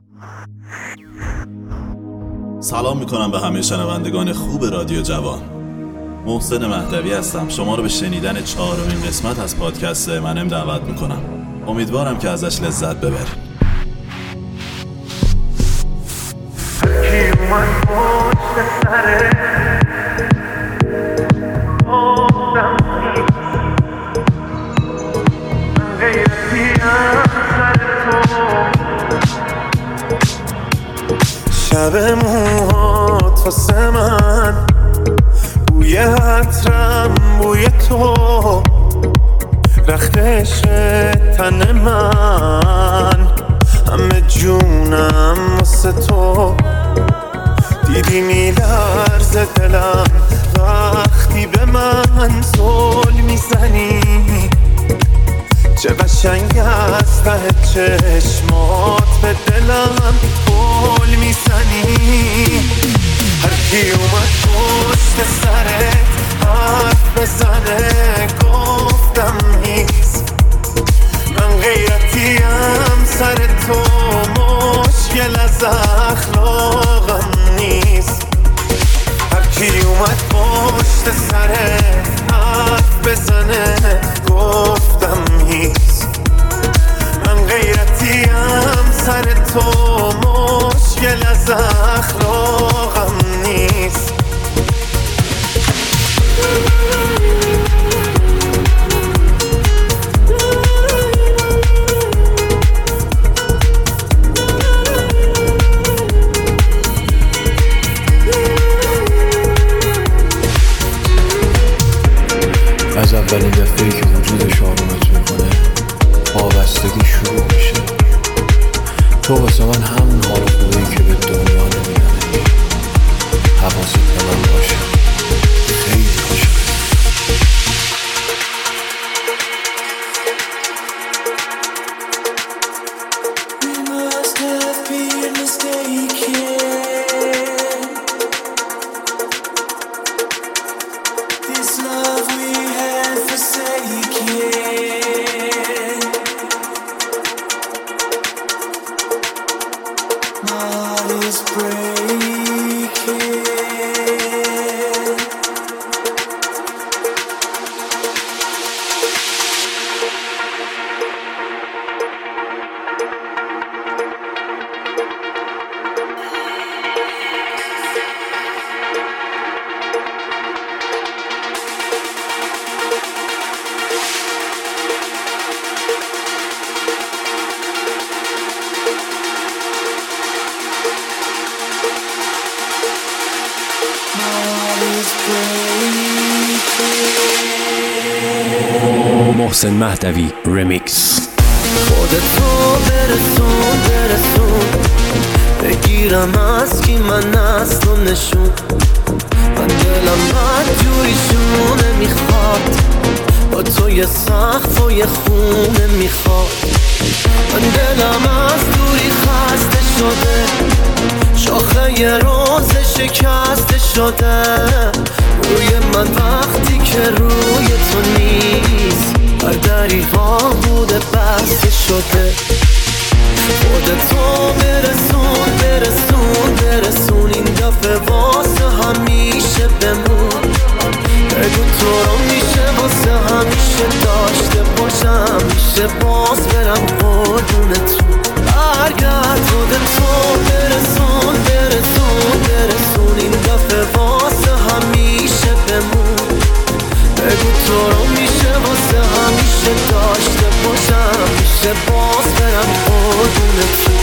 سلام میکنم به همه شنوندگان خوب رادیو جوان. محسن مهدوی هستم. شما رو به شنیدن 4مین قسمت از پادکست منم دعوت میکنم. امیدوارم که ازش لذت ببرید. شب موهات واسه من بوی عطرم بوی تو رخت عشق تن من همه جونم واسه تو دیدی میلرزه دلم وقتی به من زل میزنی چه قشنگ از ته چشمات به دلم پل میزنی هر کی اومد پشت سرت حرف بزنه گفتم نیست من غیرتیم سر تو مشکل از اخلاقم نیست هر کی اومد پشت سرت حرف بزنه گفتم نیست من غیرتیم سر تو مشکل از اخلاقم نیست از اولین دفعه‌ای که وجودش آرومت میکنه وابستگی شروع میشه تو واسه من همون حال خوبی که به دنیا نمیدنش حواست به من باشه خیلی عاشقت محسن مهدوی رمیکس خودتو برسون بگیرم از کی من اصل و نشون من دلم بدجوری شونه میخواد با تو یه سقف و یه خونه میخواد من دلم از دوری خسته شده شاخه یه روز شکسته شده روی من وقتی که روی تو نیست هر دریغا بوده بسته شده خودتو برسون این دفعه واسه همیشه بمون بگو تو رو میشه واسه همیشه داشته باشم میشه باز برم قربونتون برگرد خودتو برسون این دفعه واسه همیشه بمون بگو تو رو میشه واسه همیشه داشته باشم میشه باز برم قربونتون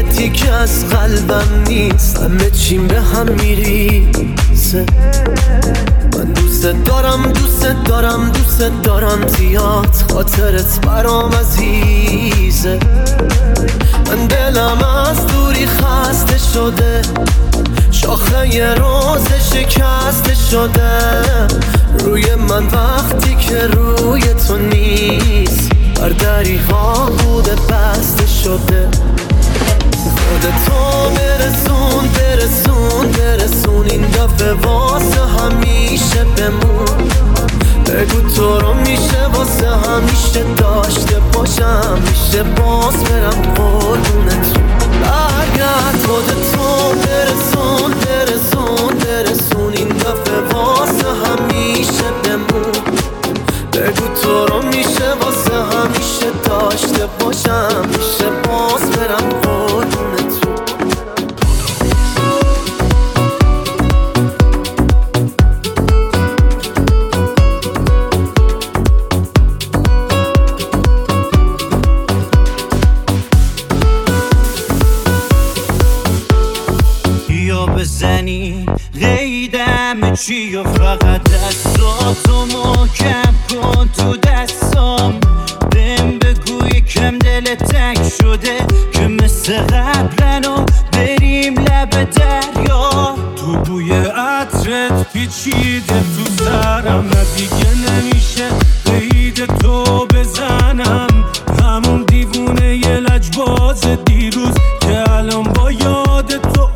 تیک از قلبم نیست، همه چیم به هم میریزه. من دوست دارم دوست دارم دوست دارم زیاد، خاطرت برام عزیزه. من دلم از دوری خسته شده، شاخه یه روز شکسته شده. روی من وقتی که روی تو نیست، بر دریغا بوده بسته شده. خودتو برسون برسون برسون، این دفعه واسه همیشه بمون. بگو تو رو میشه واسه همیشه داشته باشم، میشه باز برم قربونت. برگرد خودتو برسون برسون برسون، این دفعه واسه همیشه بمون. بگو تو رو میشه واسه همیشه داشته باشم، میشه باز برم قربونت. بزنی قیدم چی و فقط دستاتو محکم کن تو دستام. بهم بگو یکم دل تنگ شده که مثل قبلنو بریم لب دریا. تو بوی عطرت پیچیده تو سرم، نه دیگه نمیشه قید تو بزنم. همون دیوونه یه لجباز دیروز که الان با یاد تو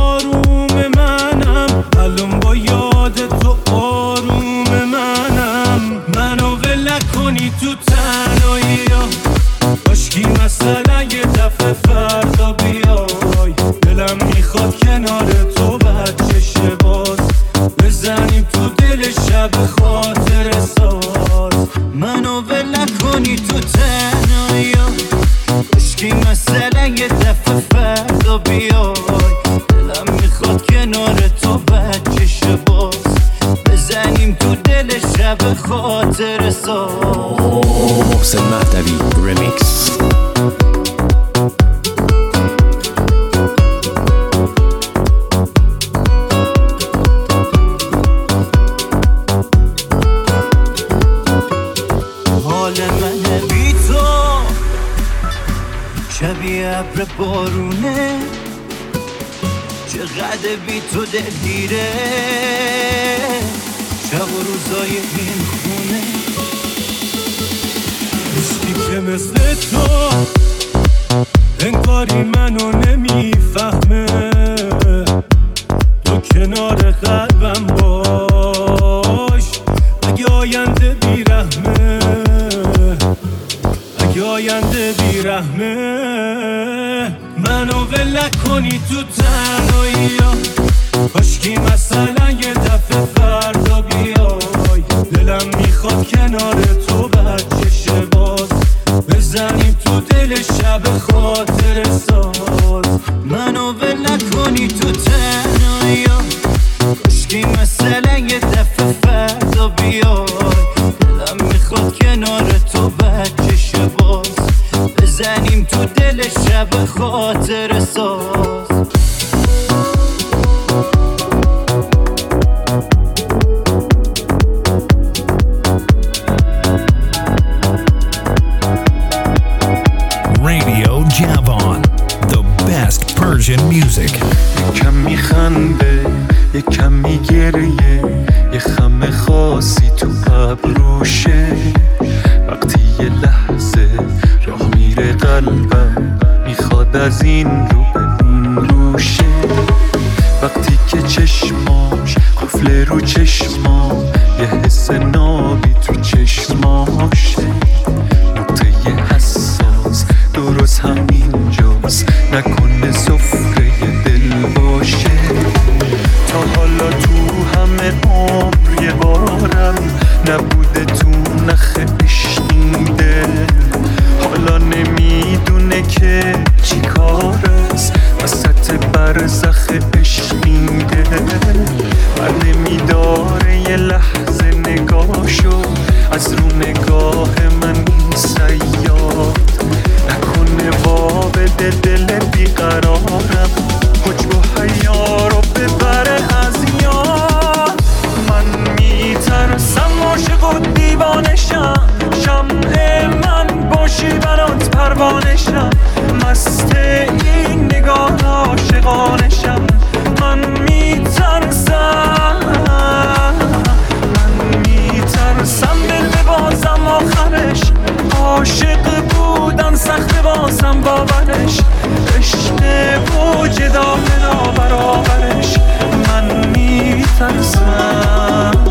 منو ول کنی تو تنهایی ها. کاشکی مثلا یه دفعه فردا بیای، دلم میخواد کنار تو بچه شه باز، بزنیم تو دل شب خاطر ساز. منو ول کنی تو تنهایی ها. کاشکی مثلا یه دفعه فردا بیای، دلم میخواد کنار تو بچه شه باز، بزنیم تو دل شب خاطر ساز. محسن مهدوی ریمیکس. حال من بی تو شبیه ابر بارونه، چقدر بی تو دلگیره. شب و روزای این خونه، هیچکی که مثل تو انگاری منو نمیفهمه. تو کنار قلبم باش، اگه آینده بیرحمه، اگه آینده بیرحمه. منو ول کنی تو تنهایی ها. کاشکی مثلا یه دفعه فردا بیای، دلم میخواد کنار تو بچه شه باز، بزنیم تو دل شب خاطر ساز. منو ول کنی تو تنهایی ها. کاشکی مثلا یه دفعه فردا بیای، دلم میخواد کنار تو بچه شه باز، بزنیم تو دل شب خاطر ساز. Radio Javan, the best Persian music. یکم میخنده یکم میگریه، یه خم خاصی تو ابروشه. وقتی یه لحظه راه میره قلبم، میخواد از این رو به اون روشه. وقتی که چشماش قفل رو چشمام، یه حس نابی تو چشماشه. نقطه حساس درست همینجاست، نکنه سفره دل باشه. تا حالا تو همه عمر یه بارم نبوده تو نخ اشنیده. حالا نمیدونه که چی کار است، وسط برزخ اشنیده. و نمیداره یه لحظه نگاشو از رو دیوانشم، مست این نگاه عاشقانشم. من میترسم دل ببازم آخرش، عاشق بودن سخت بازم باورش، عشق و جدال نابرابرش. من میترسم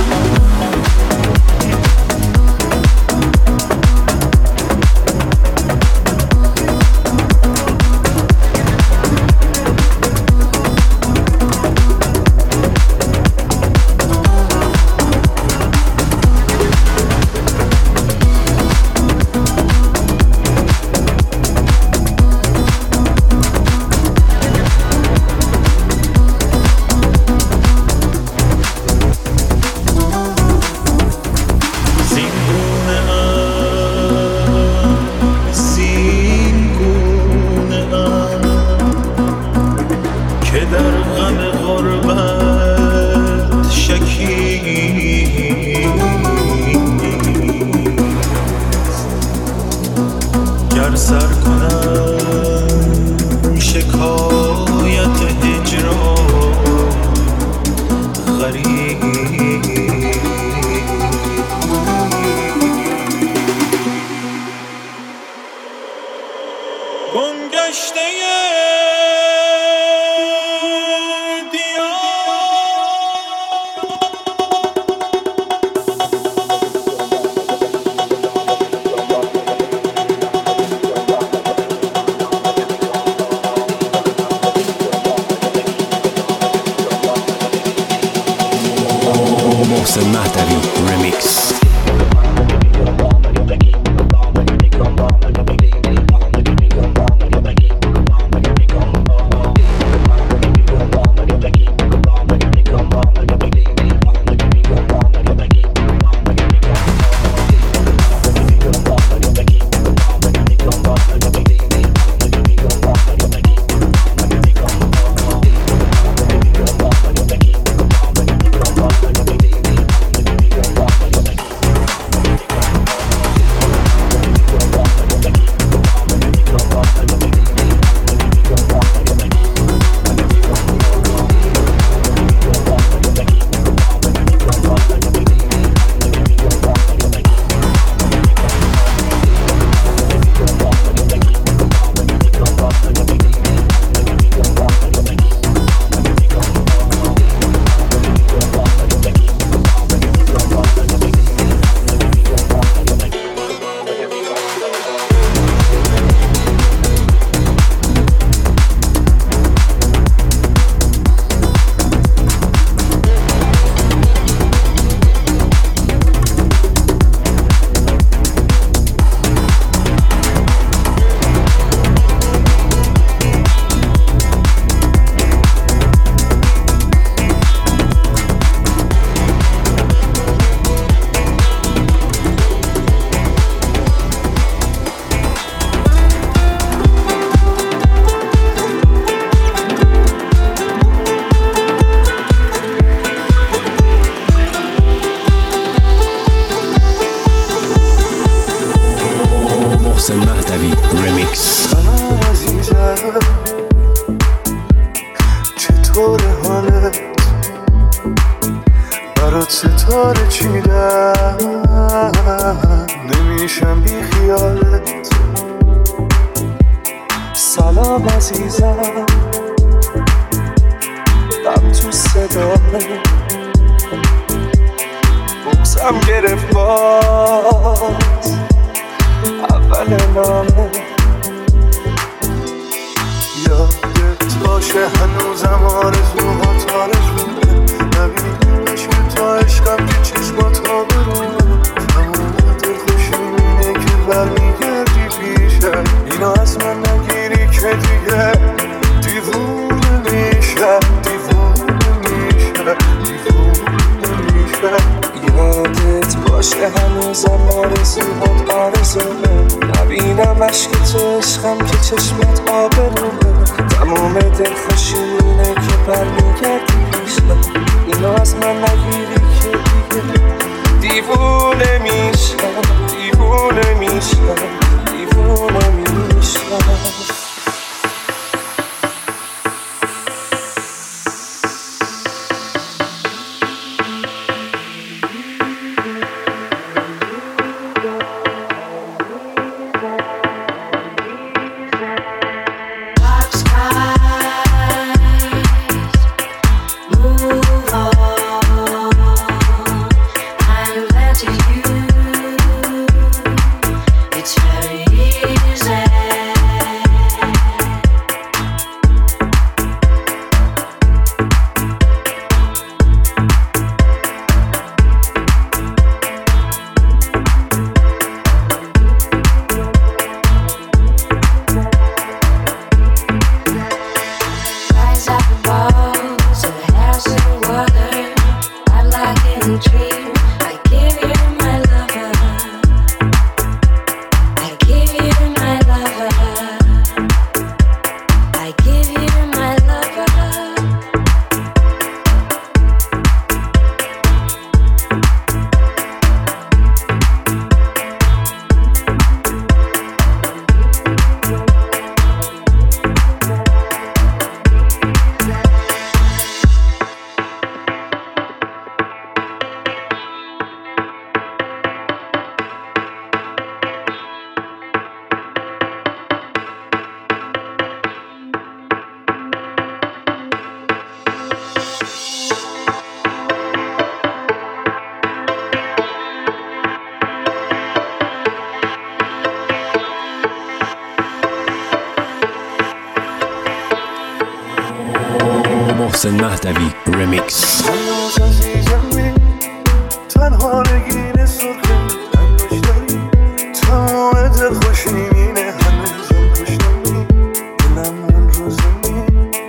محسن مهدوی رمیکس. محسن مهدوی رمیکس. سلام عزیزم، چطور حالت؟ برات ستاره چیدم، نمیشم بی خیالت. سلام عزیزم، غم تو صدامه، بغزم گرفت باز اول نامه. یادت باشه هنوزم آرزوهات آرزومه، نبینیمش که تا عشقم که چشمات آبرومه. تمام دلخوشیم اینه که برمیگردی پیشم، اینو از من نگیری که دیگه دیوونه میشم، دیوونه میشم، دیوونه میشم. یادت باشه هنوزم آرزوهات آرزومه، نبینم عشق تو عشقم که چشمت آبرومه. تمام دلخوشیم اینه که برمیگردی پیشم، اینو از من نگیری که دیگه دیوونه میشم، دیوونه میشم، دیوونه میشم. محسن مهدوی رمیکس. هنوز عزیزمی تنها نگین سرخه انگشتری تمام دل خوشینه هنوزم پشتمی دلم اون روزمی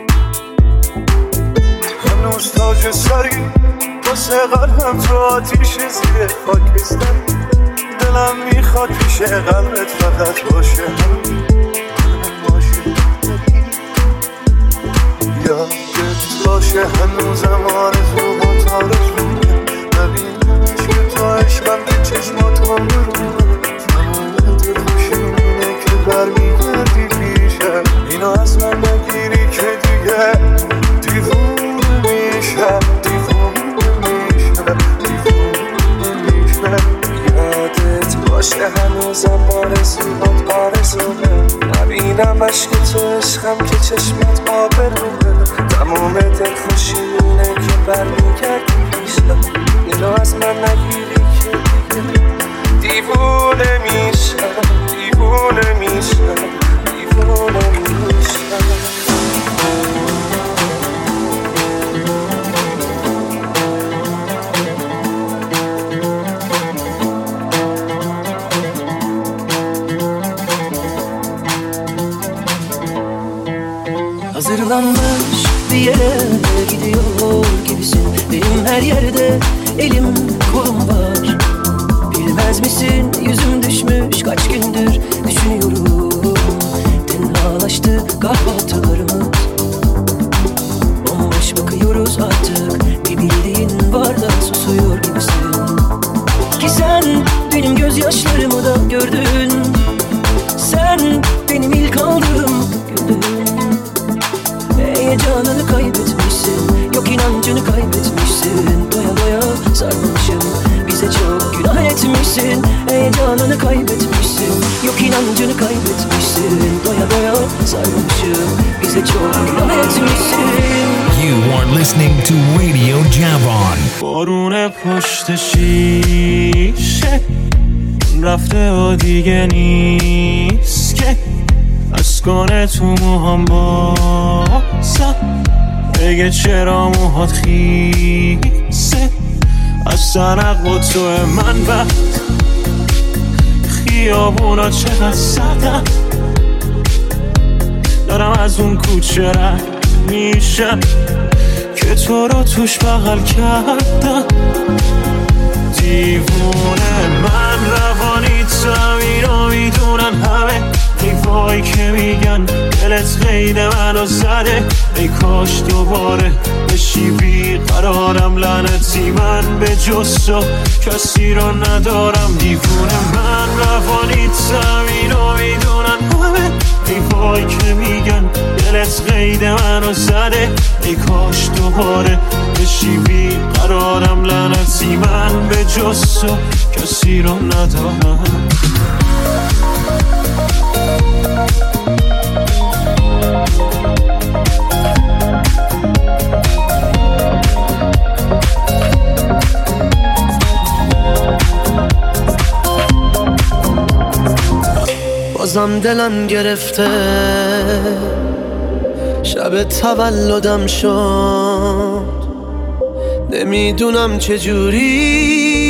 هنوز تاج سری واسه قلبم تو آتیش زیر خاکستری دلم میخواد پیش قلبت فقط باشه همین یادت باشه هنوزم آرزوهات آرزومه نبینمش که تو عشقم به چشمات ها برونه تمام دل خوشینه که برمیگردی پیشم اینو از من نگیری که دیگه دیوونه میشم یادت باشه هنوزم آرزومه نبینمش که تو عشقم که چشمت آبرومه تمام دل خوشینه که برمیگردی پیشم اینو از من نگیری که دیگه دیوونه میشم دیوونه میشم دیوونه میشم. Hazırlanmış bir yere gidiyor gibisin. Benim her yerde elim kolum var. Bilmez misin yüzüm düşmüş kaç gündür düşünüyorum. Tenhalaştı kahvaltılarımız. Bomboş bakıyoruz artık. Bir bildiğin var da susuyor gibisin. Ki sen benim gözyaşlarımı da gördün. Sen benim ilk aldığım gündün. Heyecanını kaybetmişsin, yok inancını kaybetmişsin. Doya doya sarmışım, bize çok günah etmişsin. Heyecanını kaybetmişsin, yok inancını kaybetmişsin. Doya doya sarmışım, bize çok günah etmişsin. You are listening to Radio Javon. بارون پشت شیشه رفته و دیگه نیست که اشکانه تو موهام بازم بگه چرا موهات خیسه از تنق و تو من بعد خیابونا چقدر سردم دارم از اون کوچه رد میشم که تو رو توش بغل کردم دیوونه من روانی تو اینو میدونن همه دیوایی که میگن دلت قید منو زده ای کاش دوباره بشی بیقرارم لعنتی من به جز تو کسی رو ندارم دیوونه من روانی تو اینو میدونن همه دیوایی که میگن دلت قید منو زده ای کاش دوباره بشی بیقرارم لعنتی من به جز تو کسی رو ندارم. بازم دلم گرفته شب تولدم شد نمیدونم چجوری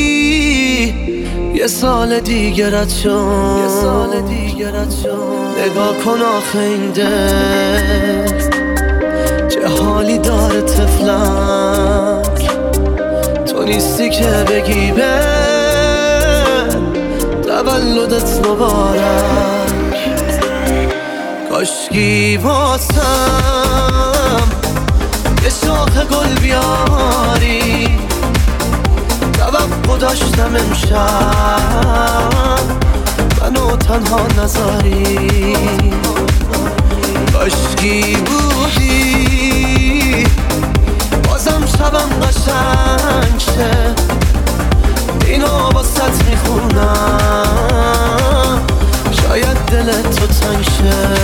یه سال دیگه رد شد نگاه کن آخه این دل چه حالی داره طفلک تو نیستی که بگی به تولدت مبارک کاشکی واسم یه شاخ گل بیاری توقع داشتم امشب منو تنها نذاری کاشکی بودی بازم شبم قشنگ شه اینو واسط میخونم شاید دلت تو تنگ شه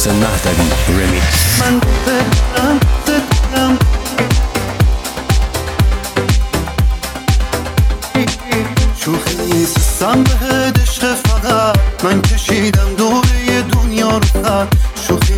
محسن مهدوی رمیکس. من دلم شوخی نیستم به عشق، فقط من کشیدم دوره دنیا رو خط. شوخی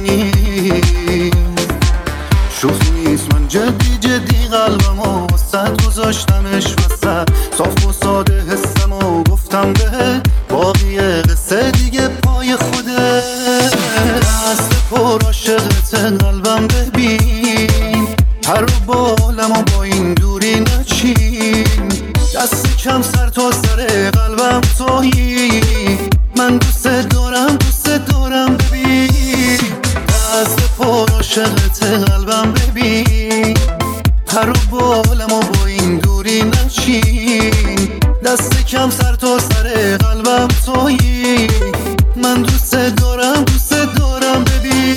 نیست من جدی قلبمو وسط گذاشتمش وسط. صاف و ساده حسمو گفتم به باقی قصه دیگه پای خوده. دست پر عاشقت قلبم ببین، پر و بالمو با این دوری نچین. دست کم سر تا سر قلبم تویی، من دوست دارم ببین. دست پر عاشقت قلبم ببین، پر و بالمو با این دوری نچین. دست کم سر تا سر قلبم تویی، من دوست دارم ببین.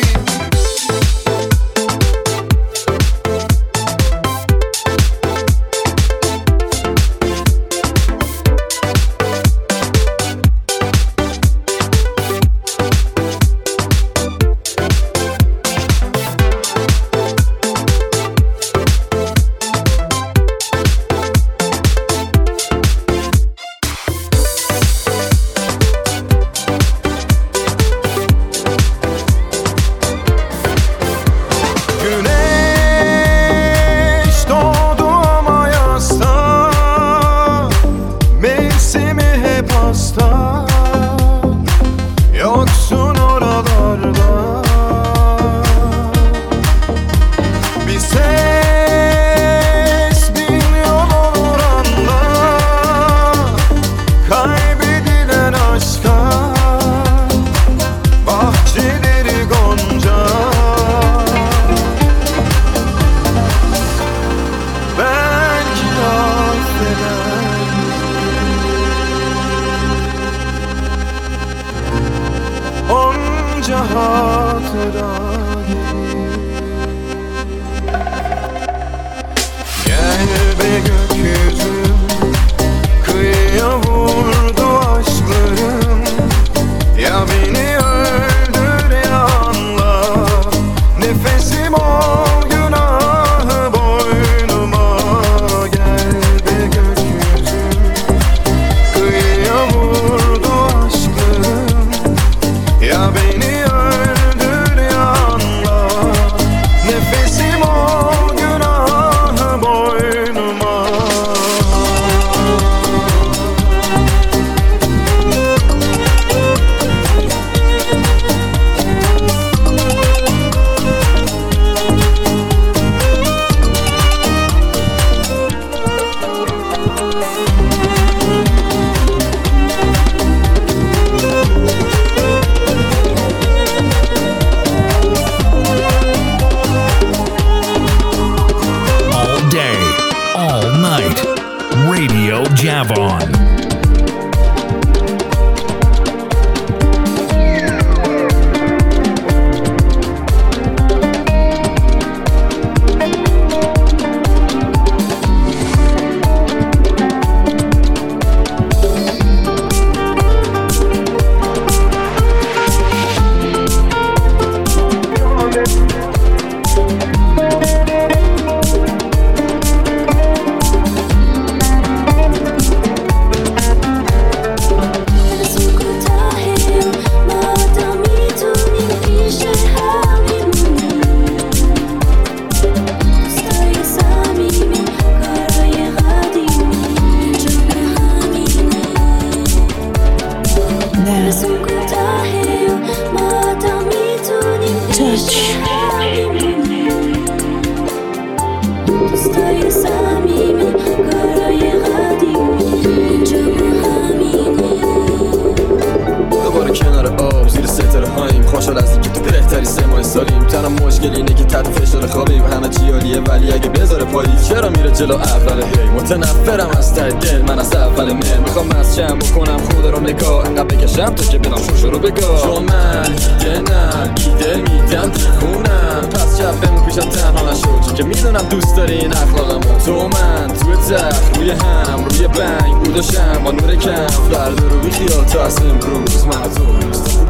جلو اول هی متنفرم از ته دل، من از اول مهر میخوام از چم بکنم خود رو نگاه، انقدر بکشم تا که بدم شوشو رو بگاه. چون من دیگه نه ایده میدم دیوونم، پس شب بمون پیشم تنها نشو، چون که میدونم دوست داری این اخلاقمو. تو من توی تخت روی هم روی بنگ بودشم با نور کم، فردا رو بی خیال تا از امروز من تو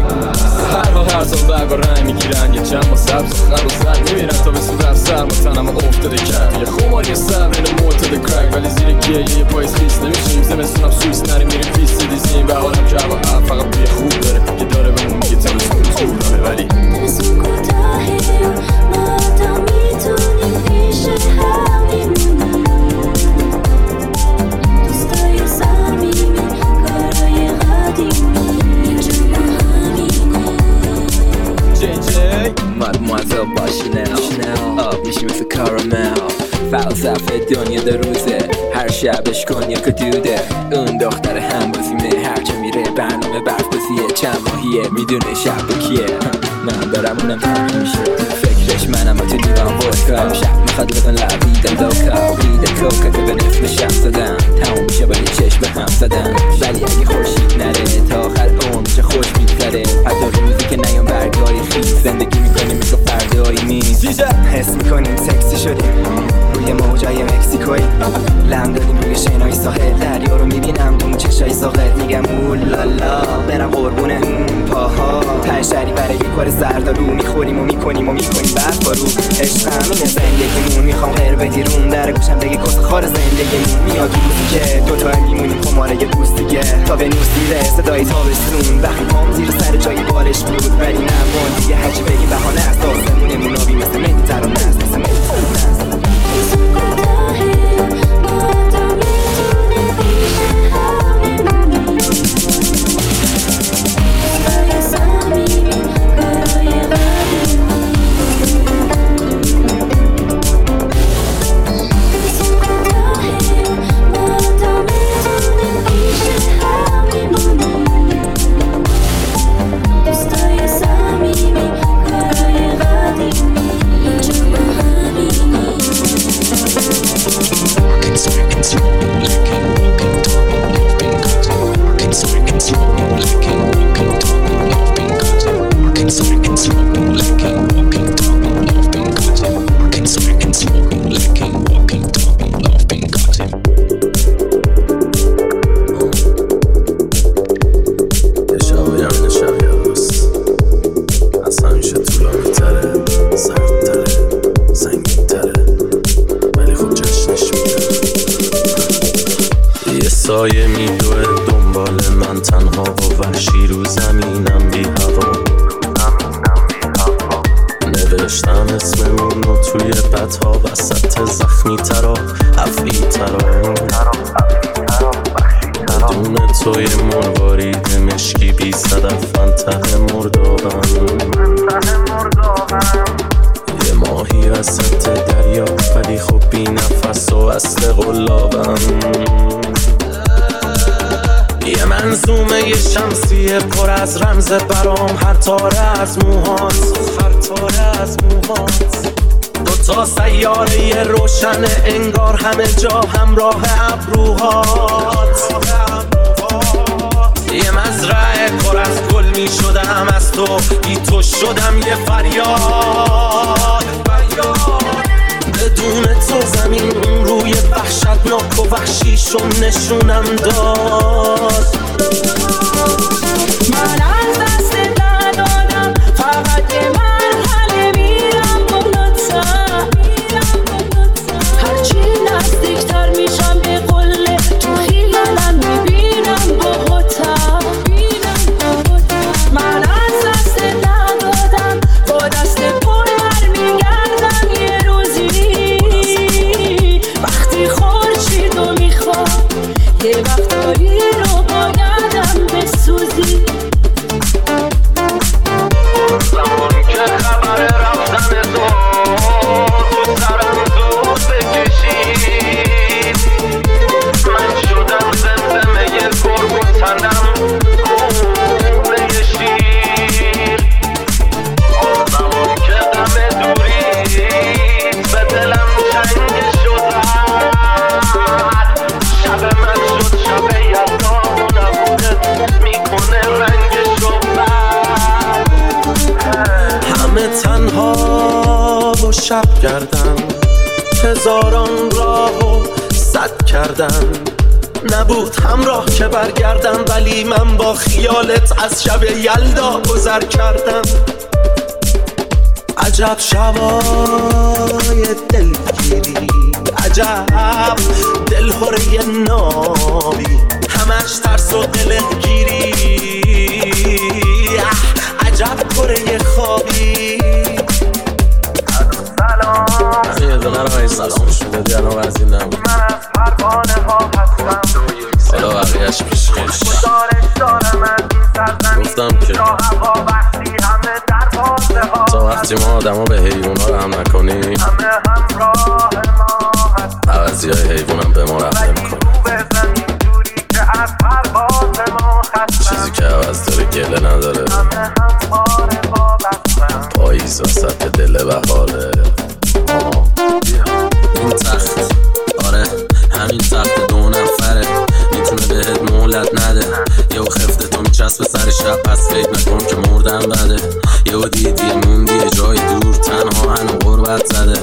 هر سال برگا رنگ میگیرن یه چند با سبز و خر و زد میمیرن تا به صورت سرما تنم افتاده کرد یه خماری سر این معتاد کرک ولی زیر گیه یه پایز خیست نمیشیم زمستونم سویس نریم میریم پیست دیزیم به حالم جواب فقط بوی خوب داره یه داره بهمون میگه تلسکوپ طولانه ولی تلسکوپ کوتاهه ما تا میتونیم پیش هم میمونیم دوستای صمیمی کارای قدیمی مادموازل با شنل آب میشی مثل کارامل فلسفه دنیا در روزه هر شبش کنیاک و دوده اون دختر هم بازیمه هر جا میره برنامه برف بازیه چند ماهیه میدونه شب با کیه من دارم اونم تنها میشه فکرش منم با تو دیوان ودکا شب میخواد بزن لبیدن لوکا بیده کوکت به نصف شب زدن تموم میشه با یه چشم هم زدن ولی اگه خورشید نره تا آخر اون چه خوش میگذره حتی روزی که نیام برگای خیز زندگی میکنیم مثل فردایی نیست حس میکنیم سکسی شدیم روی موجای مکسیکوی لم دادیم روی شنای ساحل دریا رو میبینم دون چشای ساقت میگم اولالا برم قربونه پاها تشری برای یک کار زردالو میخوریم و میکنیم برف بارو عشق همینه زندگیمون میخوام غیر بدیرون در گوشم بگه کس خار زندگیمون میاد روزی که دوتا میمونیم خماره یه بوست دیگه تا به نوسیره صدای تابستون وقتی پام زیر سر جای بالش بود ولی نمون دیگه هرچی بگی بهانه است آسمونمون آبی مثل مهدی ترانه است مثل مهدی ترانه است سایه میدوه دنبال من تنها و وحشی رو زمینم بی هوا نوشتم اسممونو توی بطها وسط زخمی ترا افعی ترا بدون توی مروارید مشکی بی صدف منطقه مردابم یه ماهی وسط دریا ولی خب بی نفس و اصل قلابم یه منظومه شمسیه پر از رمز برام هر تاره از موهات دوتا سیاره روشن انگار همه جا همراه ابروهات یه مزرعه پر از گل می شدم از تو بی تو شدم یه فریاد بدون تو زمین اون روی وحشتناک و وحشیشو نشونم داد من از دست ندادم فقط یه مرحله میرم بالاتر هرچی نزدیکتر میشم به قله تو خیالم میبینم باهاتر من از دست ندادم با دست پر برمیگردم یه روزی وقتی خورشیدو میخوام یه وقتایی رو بایدم بسوزی زمان که خبر رفتن تو سرم زود بکشید من شدم زمزمه یه گرگ تنم کوره یه شیر زمان که غم دورید به دلم چنگ شد شب من شد شب یلدا نبودت میکنه رنگشو بد همه تنها و شب کردن هزاران راه و صد کردن نبود همراه که برگردم، ولی من با خیالت از شب یلدا گذر کردم. عجب شبای دلگیری، عجب دلهوره نابی، همش ترس و دلگیری، عجب کره خوابی. یه دونه رو سلام شده دیانو وزی نبود. من از پروانه ها هستم، حالا بقیهش پیش خوش گفتم که تا وقتی ما آدم ها به حیوان ها رحم نکنیم، عوضی های حیوان هم به ما رحم نکنیم. چیزی که عوض داره گله نداره، پاییز وسط دل بهاره. این تخت، آره همین تخت 2 نفره، میتونه بهت مهلت نده. یهو خفته تو میچسبه سر شب، پس فکر نکن که مردن بده. یهو دیدی موندی یه جای دور، تنها هنو غربت زده.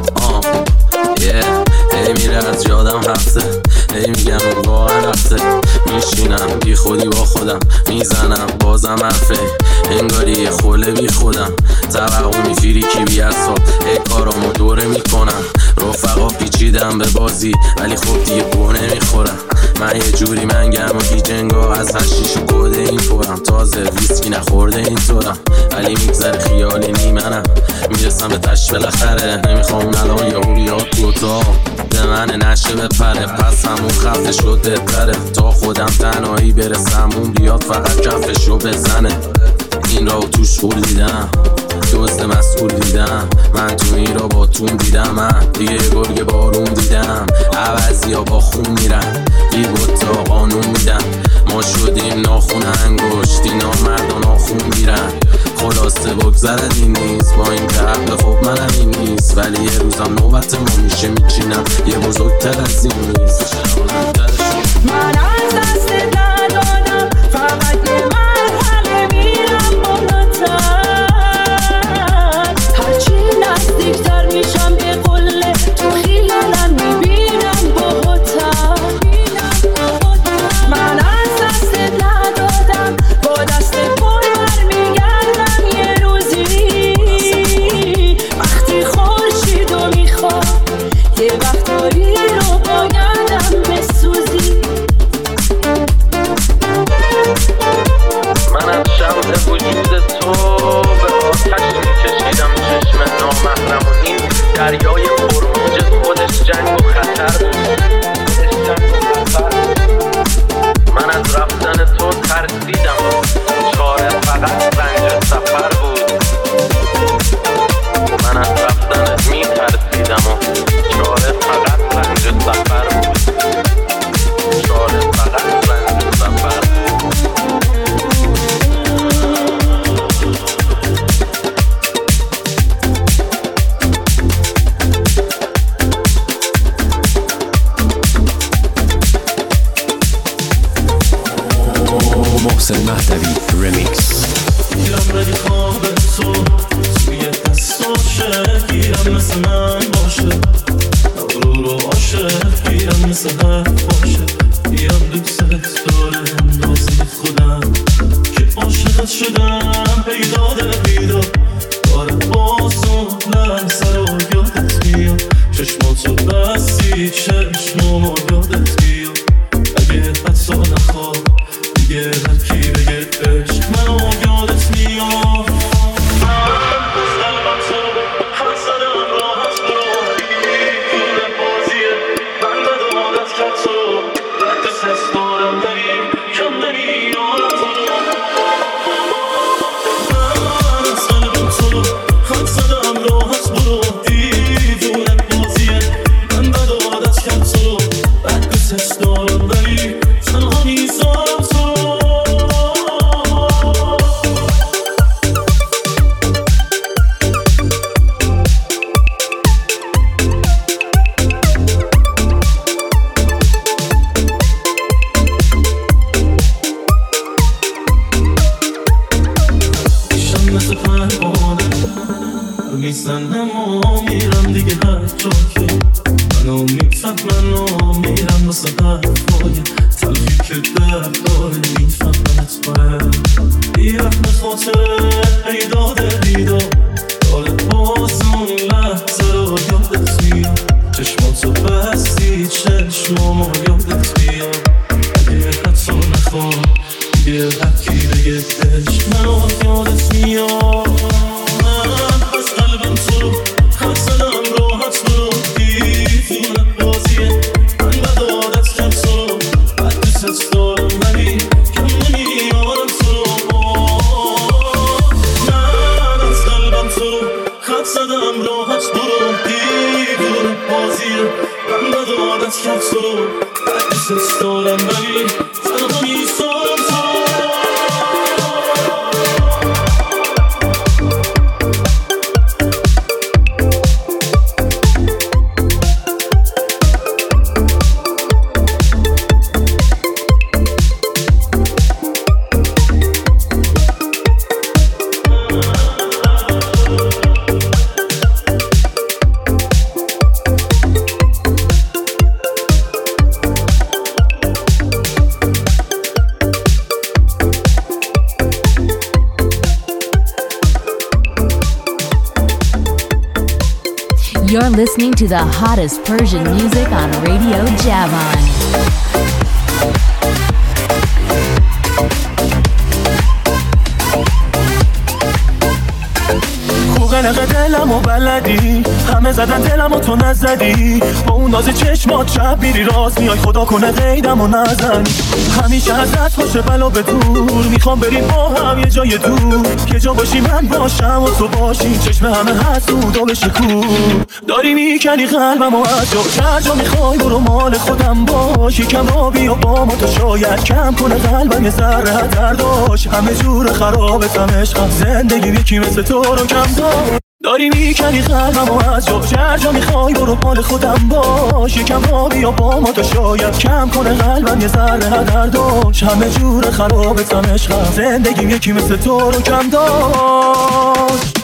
هی میره از یادم هفته، هی میگم اون واقعا رفته. میشینم بی خودی با خودم، میزنم بازم حرفه، انگاری یه خوله بی خودم. توقع میفیری کی بی اصاب، هی کارامو دوره میکنم. رفقا پیچیدم به بازی، ولی خب دیگه بو نمیخورم. من یه جوری منگم و هیچ انگاه از هشیش و کده این پرم. تازه ویسکی نخورده این طورم، ولی میگذره خیالی نیمنم. میرسم به تش بالاخره، نمیخوام اون الان یهو بیاد تو اتاق به من نشه بپره. پس همون خفه شد بهتره، تا خودم تنهایی برسم اون بیاد فقط کفشو بزنه. این را توش خول دیدم، دوست مسئول دیدم، من تو این را با تون دیدم. من دیگه گرگ بارون دیدم، عوضی ها با خون میرن، بی بوتا قانون میدم. ما شدیم ناخون انگشتی، نامرد و ناخون میرن. خلاصه بگذرد این نیست، با این که حق خب منم این نیست. ولی یه روزم نوبت ما میشه، میچینم یه بزرگتر از این نیست. من از دست ندادم، فقط یه مرحله میرم بالاتر. هرچی نزدیکتر میشم به قله، تو خیالم میبینم باهاتر. من از دست ندادم، با دست پر برمیگردم یه روزی. وقتی خورشیدو میخوام، یه وقتایی رو بایدم بسوزی. من از شمع وجود تو به آتش میکشیدم چشم نامحرم و این دریای پرموج خودش جنگ و خطر بود. من از رفتن تو ترسیدم و چاره فقط رنج سفر بود. من از رفتنت میترسیدم و چاره فقط رنج سفر بود. چاره فقط رنج سفر بود. محسن مهدوی رمیکس. گیرم بدی خواب تو توی دستاشه، گیرم مثل من باشه، رو عاشق گیرم مثل حرف باشه. گیرم دوست داره اندازی خودم که عاشقت شدم. پیدا دل پیدا داره بازم لحظه رو یادت میاد. چشماتو بستی چشمامو یادت میاد. اگه حتی نخواد دیگه هرکی بگه عشق منو یادت میاد. قلبم تو حد زدم راحت برو، دیگه بازیه من به عادت کرد تو. دوست هست دارم داری کم داری یادم تو. من از قلبم تو حد زدم راحت برو، دیوونه بازیه من به عادت کرد تو. دوست هست دارم داری تنها میذارم تو. میشم مثل پروانه میزنم و میرم دیگه هر جا که منو میفهمن و میرم مثل حرفا های تلخی که درداره میفهمت باید یه وقت خاطره ای داده بیدار داره باز اون لحظه رو یادت میاد چشماتو بستی چشمامو یادت میاد اگه حتی نخواد یه لکی بگه عشق منو یادت میاد من از قلبم تو رو خط زدم راحت برو دیوونت بازیه من بد عادت کم تو رو بد دوست دارم ولی کم نمیارم تو رو من از قلبم تو رو خط زدم راحت برو دیوونت بازیه من بد عادت کم تو رو بد دوست دارم ولی تنها میسارم تو رو You're listening to the hottest Persian music on Radio Javan. قلق دلم و بلدی همه زدن دلم و تو نزدی با اون ناز چشمات شب بیری راست میای خدا کنه قیدم و نزنی همیشه ازت باشه بلا به دور میخوام بریم با هم یه جای دور که جا باشی من باشم و تو باشی چشم همه حسودا بشه کور داری میکنی قلبم و از جا میخوای برو مال خودم باشی کم را بیا با ما تو شاید کم کنه قلبم یه ذره هدر داشت همه جور خرابتم عشقم زندگی یکی مثل تو رو کم داشت داری میکنی قلبم و از جا میخوای برو مال خودم باش یکم را بیا با ما تا شاید کم کنه قلبم یه ذره هدر داشت همه جور خرابتم عشقم زندگیم یکی مثل تو رو کم داشت